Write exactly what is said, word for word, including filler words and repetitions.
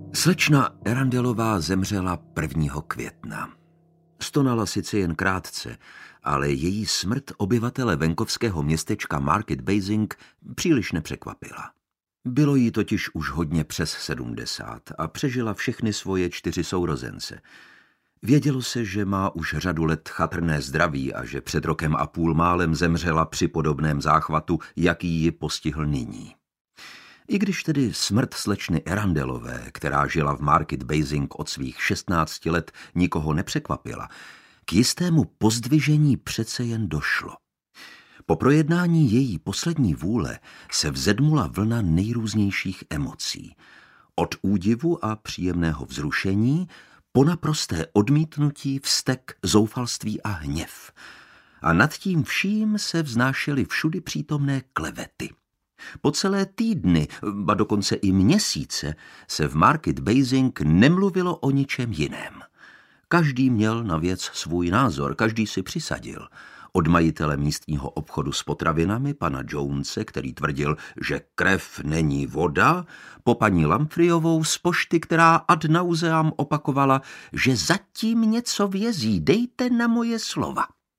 Slečna Erandelová zemřela prvního května. Stonala sice jen krátce, ale její smrt obyvatele venkovského městečka Market Basing příliš nepřekvapila. Bylo jí totiž už hodně přes sedmdesát a přežila všechny svoje čtyři sourozence. Vědělo se, že má už řadu let chatrné zdraví a že před rokem a půl málem zemřela při podobném záchvatu, jaký ji postihl nyní. I když tedy smrt slečny Erandelové, která žila v Market Basing od svých šestnácti let, nikoho nepřekvapila, k jistému pozdvižení přece jen došlo. Po projednání její poslední vůle se vzedmula vlna nejrůznějších emocí. Od údivu a příjemného vzrušení po naprosté odmítnutí, vztek, zoufalství a hněv. A nad tím vším se vznášely všudy přítomné klevety. Po celé týdny, ba dokonce i měsíce, se v Market Basing nemluvilo o ničem jiném. Každý měl na věc svůj názor, každý si přisadil. Od majitele místního obchodu s potravinami, pana Jonese, který tvrdil, že krev není voda, po paní Lamfreyovou z pošty, která ad nauseam opakovala, že zatím něco vězí, dejte na moje slova.